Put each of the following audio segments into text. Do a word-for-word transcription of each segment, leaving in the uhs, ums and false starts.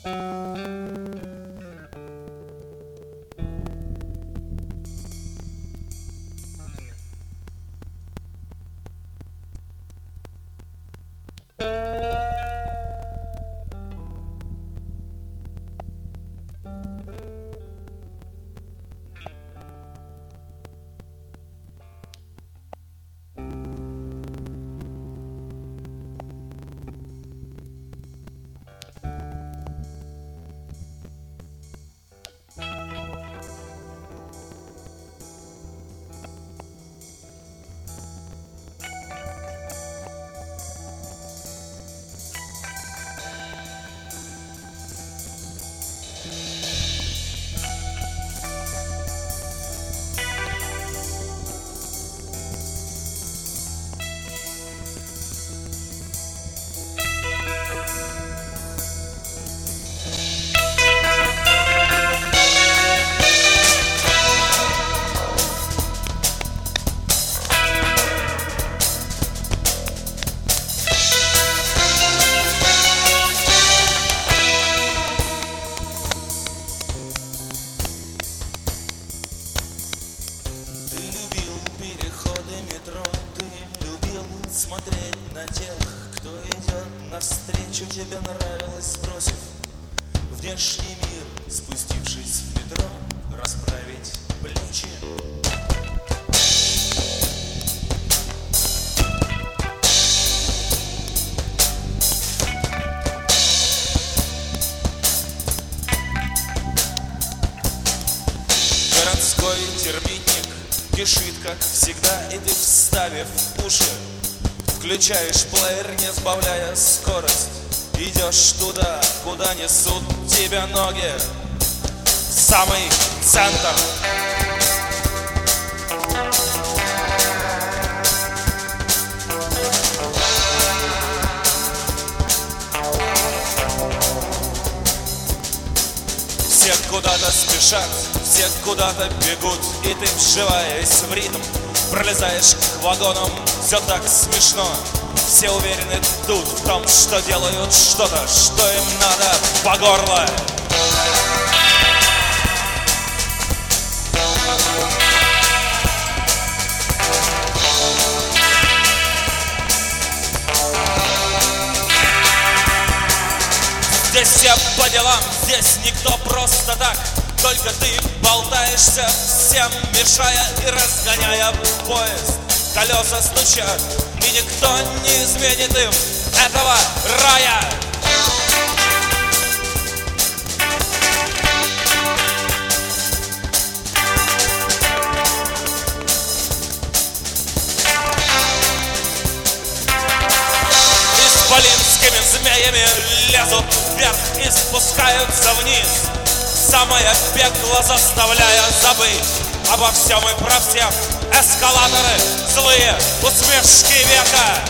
Смотреть на тех, кто идет навстречу. Тебе нравилось, бросив внешний мир, спустившись в метро, расправить плечи. Городской термитник кишит, как всегда, и ты, вставив уши, включаешь плеер, не сбавляя скорость. Идешь туда, куда несут тебя ноги, в самый центр. Все куда-то спешат, все куда-то бегут, и ты, вживаясь в ритм, пролезаешь к вагонам. Все так смешно. Все уверены тут в том, что делают что-то, что им надо по горло. Здесь все по делам, здесь никто просто так. Только ты болтаешься, всем мешая и разгоняя поезд. Колеса стучат, и никто не изменит им этого рая. Исполинскими змеями лезут вверх и спускаются вниз, самое пекло заставляя забыть обо всем и про всех. Эскалаторы, злые усмешки века.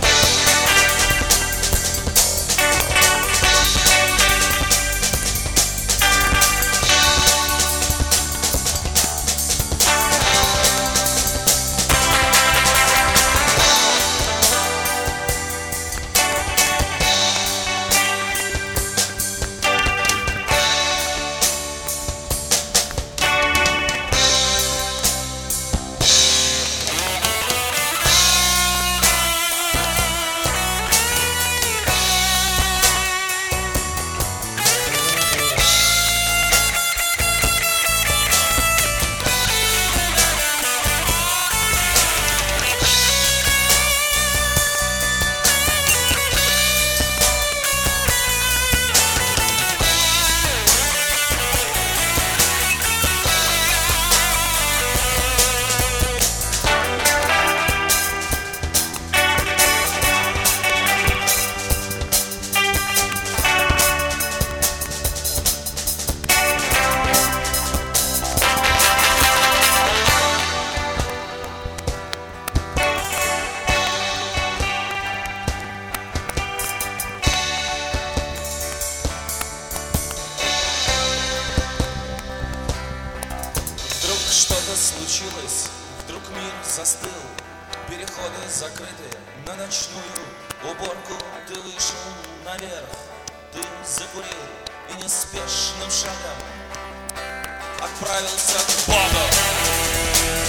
Что-то случилось, вдруг мир застыл, переходы закрыты на ночную уборку. Ты вышел наверх, ты закурил, и неспешным шагом отправился к Богу.